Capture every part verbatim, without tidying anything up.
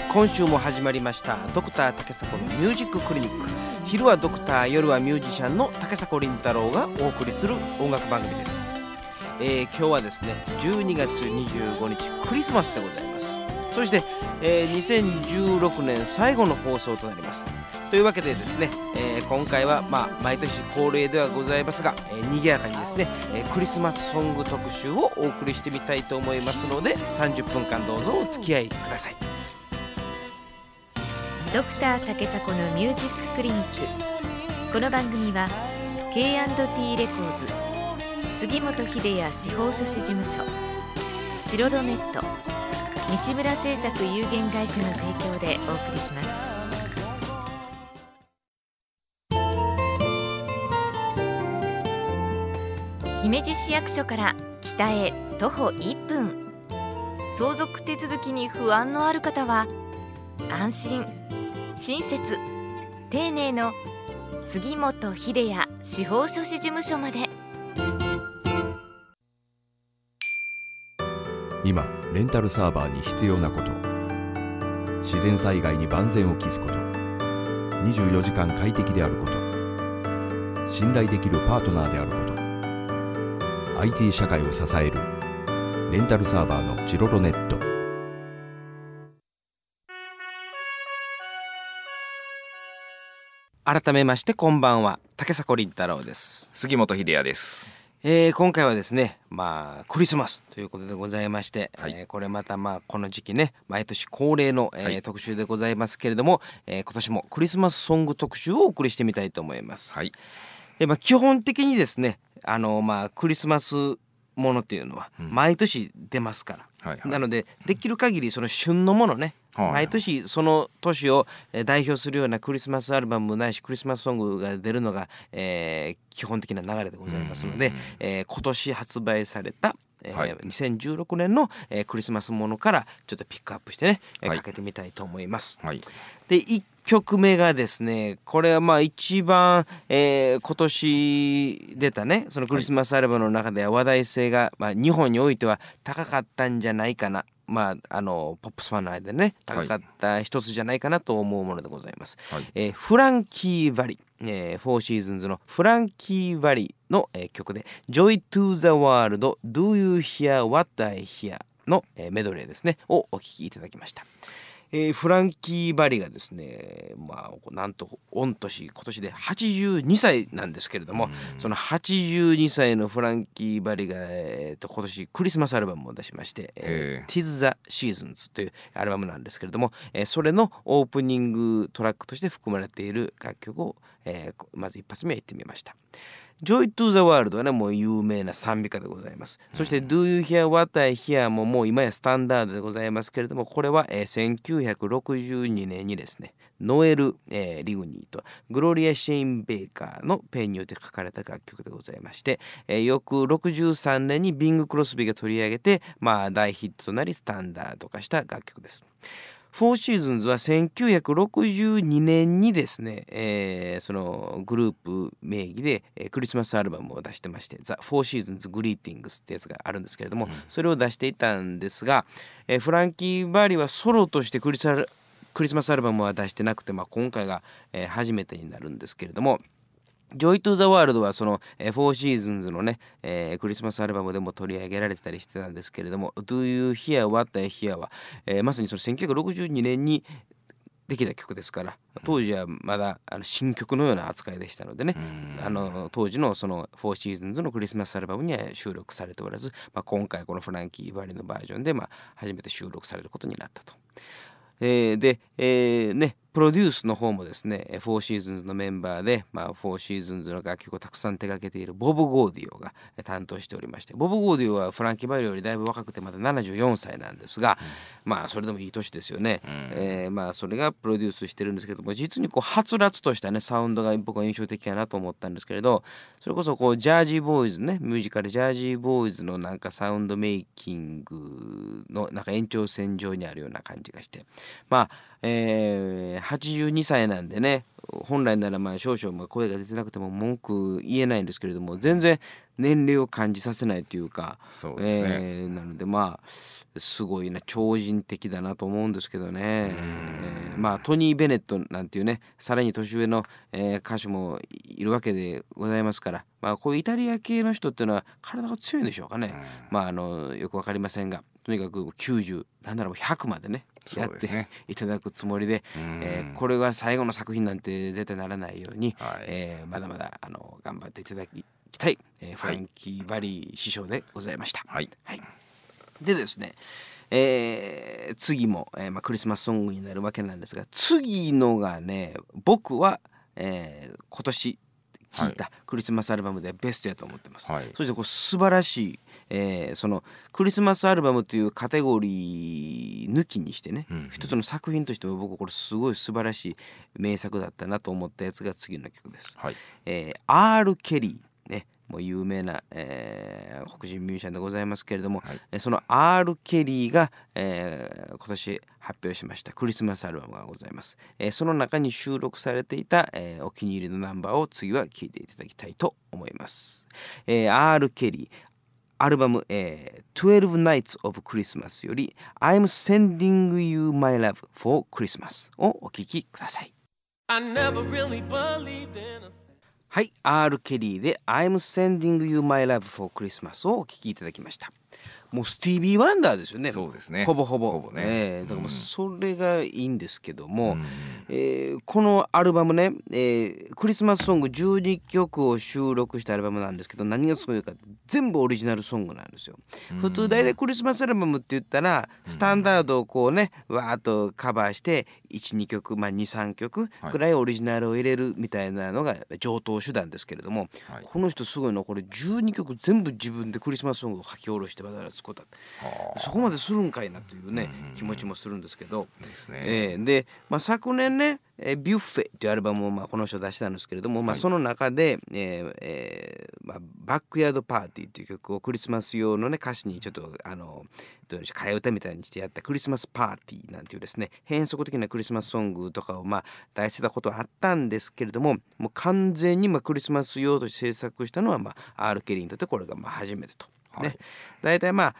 今週も始まりましたドクター竹迫のミュージッククリニック。昼はドクター、夜はミュージシャンの竹迫倫太郎がお送りする音楽番組です。えー、今日はですねじゅうにがつにじゅうごにちクリスマスでございます。そして、えー、にせんじゅうろくねん最後の放送となります。というわけでですね、えー、今回は、まあ、毎年恒例ではございますが、えー、賑やかにですね、えー、クリスマスソング特集をお送りしてみたいと思いますので、さんじゅっぷんかんどうぞお付き合いください。 ドクター竹迫のミュージッククリニック。この番組は ケーアンドティー レコーズ、杉本秀哉司法書士事務所、チロロネット、西村製作有限会社の提供でお送りします。姫路市役所から北へ徒歩いっぷん。相続手続きに不安のある方は安心、親切、丁寧の杉本秀哉司法書士事務所まで。 今レンタルサーバーに必要なこと、自然災害に万全を期すこと、にじゅうよじかん快適であること、信頼できるパートナーであること、 アイティー 社会を支えるレンタルサーバーのチロロネット。 改めましてこんばんは、竹迫倫太郎です。 杉本秀哉です。 えー、今回はですね、まあクリスマスということでございまして、はい、えー、これまたまあこの時期ね、毎年恒例の、えーはい、特集でございますけれども、えー、今年もクリスマスソング特集をお送りしてみたいと思います。はい、えーまあ、基本的にですね、あのまあクリスマスものっていうのは毎年出ますから、うん、はいはい、なのでできる限りその旬のものね、毎年その年を代表するようなクリスマスアルバムないしクリスマスソングが出るのが、えー、基本的な流れでございますので、うんうんうん、えー、今年発売された、えーはい、にせんじゅうろくねんの、えー、クリスマスものからちょっとピックアップしてね、はい、かけてみたいと思います。はい、でいっきょくめがですね、これはまあ一番、えー、今年出たねそのクリスマスアルバムの中では話題性が、まあ、日本においては高かったんじゃないかな、まあ、あのポップスファンの間でね高かった一つじゃないかなと思うものでございます。はい、えー、フランキー・バリ、えー、フォーシーズンズのフランキー・バリの、えー、曲で Joy to the World Do You Hear What I Hear の、えー、メドレーですねをお聴きいただきました。えー、フランキー・バリがですね、まあ、なんと御年今年ではちじゅうにさいなんですけれども、そのはちじゅうにさいのフランキー・バリが、えー、と今年クリスマスアルバムを出しまして、えー、Tis the Seasons というアルバムなんですけれども、えー、それのオープニングトラックとして含まれている楽曲を、えー、まず一発目言ってみました。Joy to the World はねもう有名な賛美歌でございます。そして Do You Hear What I Hear ももう今やスタンダードでございますけれども、これは、えー、せんきゅうひゃくろくじゅうにねんにですねノエル、えー、リグニーとグロリア・シェイン・ベイカーのペンによって書かれた楽曲でございまして、えー、翌ろくじゅうさんねんにビング・クロスビーが取り上げて、まあ、大ヒットとなりスタンダード化した楽曲です。フォーシーズンズはせんきゅうひゃくろくじゅうにねんにですね、えー、そのグループ名義で、えー、クリスマスアルバムを出してまして The Four Seasons Greetings ってやつがあるんですけれども、うん、それを出していたんですが、えー、フランキー・バーリーはソロとしてクリス、クリスマスアルバムは出してなくて、まあ、今回が、えー、初めてになるんですけれども、Joy to the World はその、えー、フォーシーズンズのね、えー、クリスマスアルバムでも取り上げられてたりしてたんですけれども Do You Hear What I Hear は、えー、まさにそのせんきゅうひゃくろくじゅうにねんにできた曲ですから、当時はまだあの新曲のような扱いでしたのでね、あの当時のそのフォーシーズンズのクリスマスアルバムには収録されておらず、まあ、今回このフランキー・バリのバージョンで、まあ、初めて収録されることになったと。えー、で、えー、ねプロデュースの方もですねフォーシーズンズのメンバーで、まあ、フォーシーズンズの楽曲をたくさん手掛けているボブ・ゴーディオが担当しておりまして、ボブ・ゴーディオはフランキー・バリよりだいぶ若くてまだななじゅうよんさいなんですが、うん、まあそれでもいい年ですよね、うん、えー、まあそれがプロデュースしてるんですけども、実にこうはつらつとしたねサウンドが僕は印象的かなと思ったんですけれど、それこそこうジャージーボーイズね、ミュージカルジャージーボーイズのなんかサウンドメイキングのなんか延長線上にあるような感じがして、まあえー、はちじゅうにさいなんでね、本来ならまあ少々声が出てなくても文句言えないんですけれども、全然年齢を感じさせないというか、 そうですね、 えー、なのでまあすごいな、超人的だなと思うんですけどね、えー、まあトニー・ベネットなんていうね、さらに年上の、えー、歌手もいるわけでございますから、まあこういうイタリア系の人っていうのは体が強いんでしょうかね、まああのよくわかりませんが、とにかくきゅうじゅうなんならひゃくまでねやっていただくつもりで、えー、これが最後の作品なんて絶対ならないように、はい、えー、まだまだあの頑張っていただきたい、えー、フランキー・バリー師匠でございました。 はい、はい、 でですね、えー、次も、えーまあ、クリスマスソングになるわけなんですが、次のがね、僕は、えー、今年聴いたクリスマスアルバムでベストやと思ってます、はい、そしてこう素晴らしい、えー、そのクリスマスアルバムというカテゴリー抜きにしてね、うんうん、一つの作品としても僕これすごい素晴らしい名作だったなと思ったやつが次の曲です、はい、えー、アール・ケリーね、もう有名な、えー、黒人ミュージシャンでございますけれども、はい、その アール ケリーが、えー、今年発表しましたクリスマスアルバムがございます、えー、その中に収録されていた、えー、お気に入りのナンバーを次は聴いていただきたいと思います、えー、アール ケリーアルバム、えー、トゥエルブ Nights of Christmas より I'm sending you my love for Christmas をお聴きください。 I never really believed in aはい、アール ケリーで I'm sending you my love for Christmas をお聴きいただきました。もうスティービー・ワンダーですよね。 そうですね。 ほぼほぼ。 ほぼね。 えー、だからもうそれがいいんですけども、うん、えー、このアルバムね、えー、クリスマスソングじゅうにきょくを収録したアルバムなんですけど、何がすごいかって全部オリジナルソングなんですよ。うん、普通大体クリスマスアルバムって言ったらスタンダードをこうねわーっとカバーしていち、にきょく、まあに、さんきょくくらいオリジナルを入れるみたいなのが上等手段ですけれども、はい、この人すごいのこれじゅうにきょく全部自分でクリスマスソングを書き下ろしてわざわざ作った。そこまでするんかいなというね、うんうん、気持ちもするんですけどですね、えー、で、まあ、昨年ねえビュッフェというアルバムをまあこの人出したんですけれども、はい、まあ、その中で、えーえーまあ、バックヤードパーティーという曲をクリスマス用の、ね、歌詞にちょっとあのどういうんでしょう替え歌みたいにしてやったクリスマスパーティーなんていうですね変則的なクリスマスソングとかをまあ出してたことはあったんですけれども、もう完全にまあクリスマス用として制作したのはまあ アール ケリーにとってこれがまあ初めてと。ね、はい、だいたいまあ、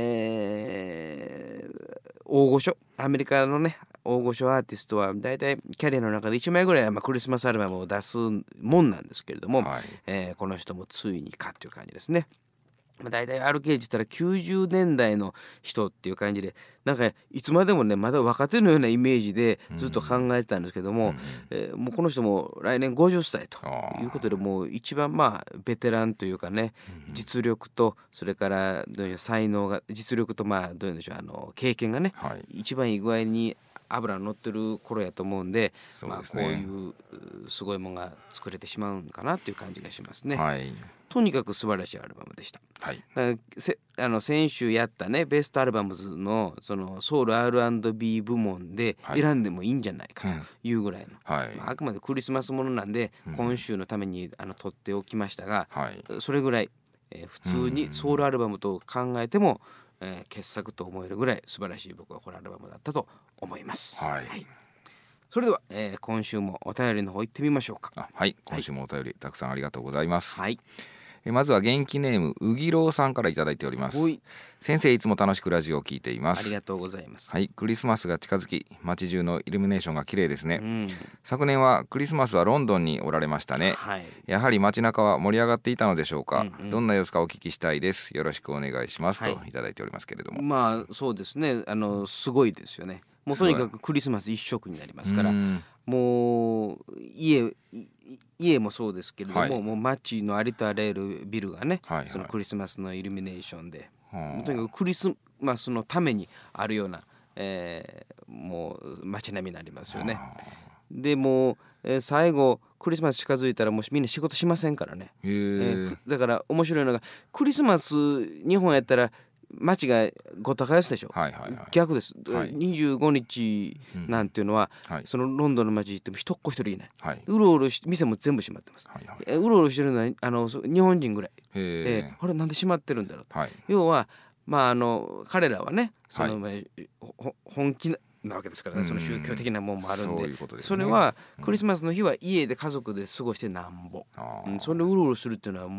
えー、大御所アメリカのね大御所アーティストはだいたいキャリアの中でいちまいぐらいはまあクリスマスアルバムを出すもんなんですけれども、はい、えー、この人もついにかっていう感じですね。だいたい アールケー って言ったらきゅうじゅうねんだいの人っていう感じで、なんかいつまでもねまだ若手のようなイメージでずっと考えてたんですけども、うん、えー、もうこの人も来年ごじゅっさいということで、もう一番まあベテランというかね、うん、実力とそれからどういう才能が実力とまあどういうんでしょう、あの経験がね、はい、一番いい具合に油乗ってる頃やと思うんで、そうですね、まあ、こういうすごいものが作れてしまうんかなっていう感じがしますね。はい、とにかく素晴らしいアルバムでした。はい、だからせあの先週やったねベストアルバムズのそのソウル アールアンドビー 部門で選んでもいいんじゃないかというぐらいの、はい、まあ、あくまでクリスマスものなんで、うん、今週のためにあの取っておきましたが、はい、それぐらい、えー、普通にソウルアルバムと考えても、えー、傑作と思えるぐらい素晴らしい僕はこのアルバムだったと思います。はいはい、それでは、えー、今週もお便りの方行ってみましょうか。 あ、はい、今週もお便りたくさんありがとうございます。はい、えまずは元気ネームうぎろうさんからいただいております。先生いつも楽しくラジオを聞いています。 ありがとうございます。 はい、クリスマスが近づき街中のイルミネーションが綺麗ですね、うん、昨年はクリスマスはロンドンにおられましたね、はい、やはり街中は盛り上がっていたのでしょうか、うんうん、どんな様子かお聞きしたいです、よろしくお願いします、はい、といただいておりますけれども、 まあそうですね、あのすごいですよね。もうとにかくクリスマス一色になりますから、もう家家もそうですけれども、はい、もう街のありとあらゆるビルがね、はいはい、そのクリスマスのイルミネーションで、はい、とにかくクリスマスのためにあるような、えー、もう街並みになりますよね。でもう、えー、最後クリスマス近づいたらもうみんな仕事しませんからね、えー、だから面白いのがクリスマス日本やったら街がごった返すでしょ、はいはいはい、逆です、はい、にじゅうごにちなんていうのは、うん、はい、そのロンドンの街行っても一っ子一人いない、はい、うろうろして店も全部閉まってます、はいはい、えうろうろしてるのはあの日本人ぐらい、えー、あれなんで閉まってるんだろうと、はい、要はまああの彼らはねその、はい、本気ななわけですからね、その宗教的なものもあるん で, そ, ううで、ね、それはクリスマスの日は家で家族で過ごしてなんぼ、うん、それでうろうろするっていうのはもう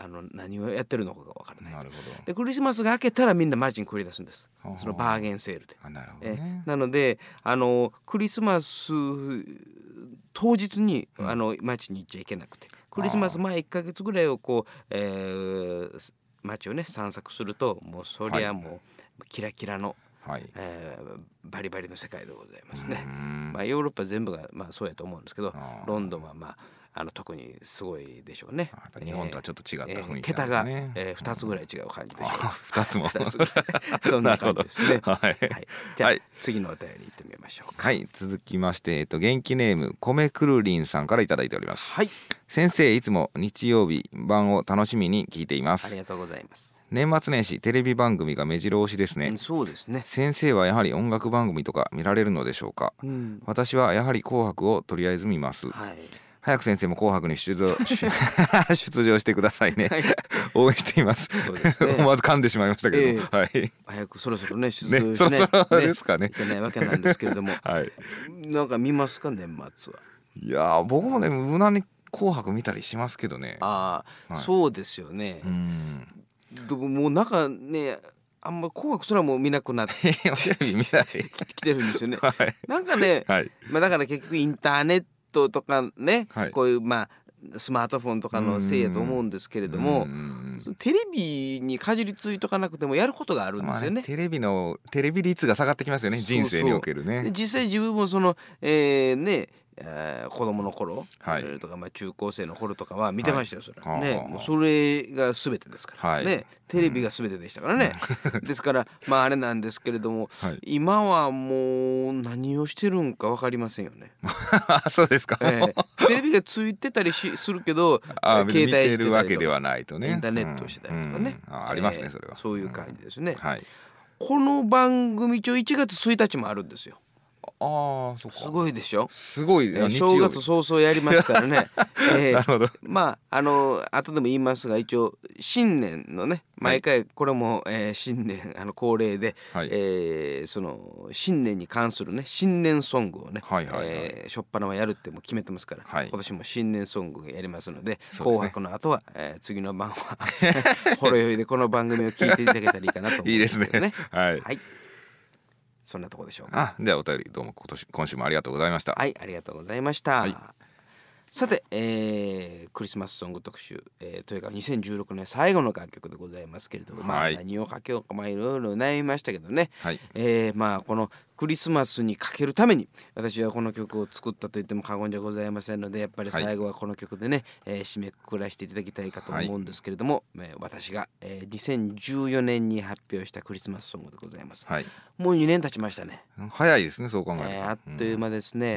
あの何をやってるのかが分からない。 なるほど。 でクリスマスが明けたらみんな街に繰り出すんです。そのバーゲンセールで。 あ、なるほどね。 えなのであのクリスマス当日に、うん、あの街に行っちゃいけなくて、クリスマス前いっかげつぐらいをこう、えー、街をね散策するともうそりゃもう、はい、キラキラの、はいえー、バリバリの世界でございますね。まあ、ヨーロッパ全部が、まあ、そうやと思うんですけど、ロンドンはまああの特にすごいでしょうね。 やっぱ日本とはちょっと違った雰囲気、ねえー、 桁が、えー、ふたつぐらい違う感じでしょう。 ふたつもふたつぐらいそんな感じですね。はい、はい、じゃあ、はい、次のお便りいってみましょうか。 はい、続きまして、えっと、元気ネーム米くるりんさんからいただいております。 はい、 先生いつも日曜日晩を楽しみに聞いています。 ありがとうございます。 年末年始テレビ番組が目白押しですね、 うん、そうですね。 先生はやはり音楽番組とか見られるのでしょうか。うん、私はやはり紅白をとりあえず見ます。はい、早く先生も紅白に出場出場してくださいね、はい、応援しています。そうですね、思わず噛んでしまいましたけど、えーはい、 早くそろそろね出場して、ねね、 そろそろですかね、 いけないわけなんですけれども、はい、なんか見ますか年末は。 いや僕もね無難に紅白見たりしますけどね。 ああ、はい、そうですよね。うんでももうなんかねあんま紅白すらも見なくなってテレビ見ない来てるんですよね、はい、なんかね、 はいまあ、だから結局インターネットとかね、はい、こういうまあスマートフォンとかのせいやと思うんですけれども、テレビにかじりついとかなくてもやることがあるんですよね。まあ、ねテレビのテレビ率が下がってきますよね、人生におけるね。 そうそう実際自分もその、えー、ねえー、子供の頃、はい、とか、まあ、中高生の頃とかは見てましたよ、それ、はい、ね、もうそれが全てですから、はい、ね、テレビが全てでしたからね、うん、ですからまああれなんですけれども、はい、今はもう何をしてるんか分かりませんよね。 そうですか、 えー、テレビがついてたりしするけどあ携帯してたりとか見てるわけではないとね、 インターネットしてたりとかね、 うんうん、あ, ありますね、それは、 えー、そういう感じですね、 うん、はい、 この番組一応いちがつついたちもあるんですよ。 ああ、そっか。 すごいでしょ。 すごい、 えー、正月早々やりますからね。えー、 なるほど。 まああの後でも言いますが、一応新年のね、毎回これも、えー、新年あの恒例で、はい、えー、その新年に関するね新年ソングをね、はいはいはい、えー、初っ端はやるっても決めてますから、はい、今年も新年ソングやりますので、紅白の後は、えー、次の晩はほろ酔いでこの番組を聞いていただけたらいいかなと思うんですけどね。 いいですね。はい。 はい、そんなとこでしょうか。 あ、ではお便りどうも今年今週もありがとうございました。 はい、ありがとうございました。はい、さて、えー、クリスマスソング特集、えー、というかにせんじゅうろくねん最後の楽曲でございますけれども、はい、まあ何をかけようか、まあいろいろ悩みましたけどね、はい、えー、まあこのクリスマスにかけるために私はこの曲を作ったと言っても過言じゃございませんので、やっぱり最後はこの曲でね、はい、えー、締めくくらせていただきたいかと思うんですけれども、はい、私が、えー、にせんじゅうよねんに発表したクリスマスソングでございます。はい、もうにねん経ちましたね。 早いですね、そう考えると、 えー、あっという間ですね。うん、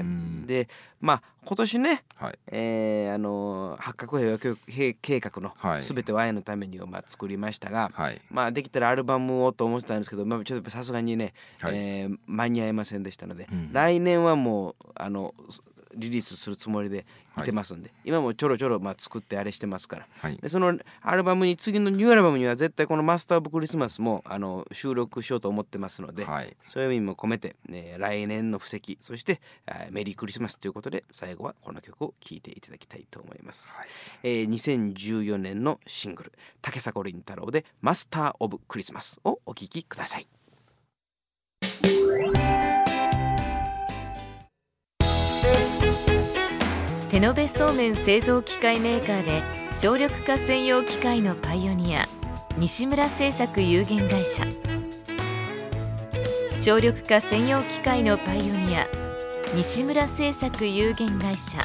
でまあ今年ね、はい、えー、あの八角平和計画のすべては愛のためにをまあ作りましたが、はい、まあできたらアルバムをと思ってたんですけど、まあ、ちょっとさすがにね、はい、えー、間に合いませんでしたので、うん、来年はもうあのリリースするつもりでいてますんで、はい、今もちょろちょろまあ作ってあれしてますから、はい、でそのアルバムに次のニューアルバムには絶対このマスター・オブ・クリスマスもあの収録しようと思ってますので、はい、そういう意味も込めて、ね、来年の布石、そしてメリークリスマスということで最後はこの曲を聴いていただきたいと思います。はい、えー、にせんじゅうよねんのシングル竹迫倫太郎でマスター・オブ・クリスマスをお聴きください。 手延べそうめん製造機械メーカーで省力化専用機械のパイオニア西村製作有限会社、省力化専用機械のパイオニア西村製作有限会社。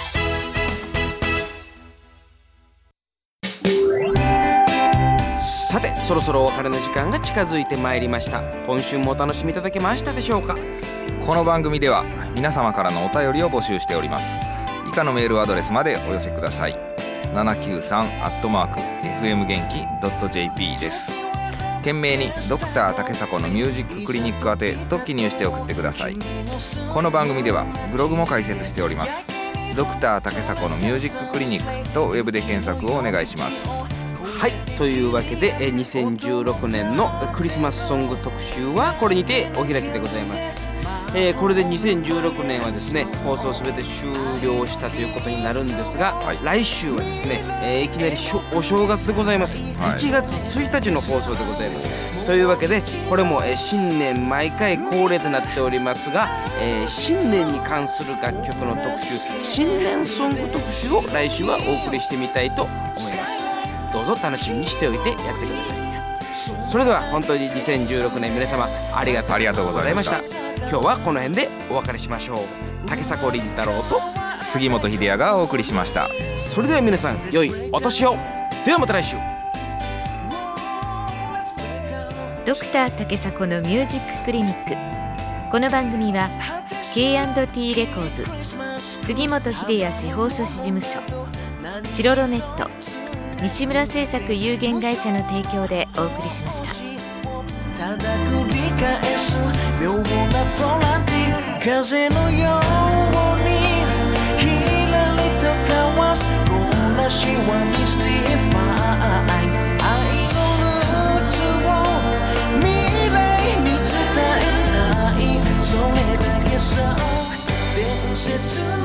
さてそろそろお別れの時間が近づいてまいりました。今週もお楽しみいただけましたでしょうか。 この番組では皆様からのお便りを募集しております。以下のメールアドレスまでお寄せください。ななきゅうさんアットマーク エフエム 元気 ドット ジェーピー です。懸命にドクター竹迫のミュージッククリニック宛てと記入して送ってください。この番組ではブログも開設しております。ドクター竹迫のミュージッククリニックとウェブで検索をお願いします。 はい、というわけでにせんじゅうろくねんのクリスマスソング特集はこれにてお開きでございます。 えー、これでにせんじゅうろくねんはですね放送すべて終了したということになるんですが、はい、来週はですね、えー、いきなりしょお正月でございます、はい、いちがつついたちの放送でございます。というわけでこれも、えー、新年毎回恒例となっておりますが、えー、新年に関する楽曲の特集、新年ソング特集を来週はお送りしてみたいと思います。どうぞ楽しみにしておいてやってください。それでは本当ににせんじゅうろくねん皆様ありがとうございました。今日はこの辺でお別れしましょう。竹迫倫太郎と杉本秀也がお送りしました。 それでは皆さん良いお年を。ではまた来週。 ドクター竹迫のミュージッククリニック。この番組は ケーアンドティー レコーズ、杉本秀也司法書士事務所、チロロネット、西村製作有限会社の提供でお送りしました。ただ繰り返す妙なボランティ風のようにひらりと交わすこんなシワミスティファイ愛のルーツを未来に伝えたい。それだけさ伝説の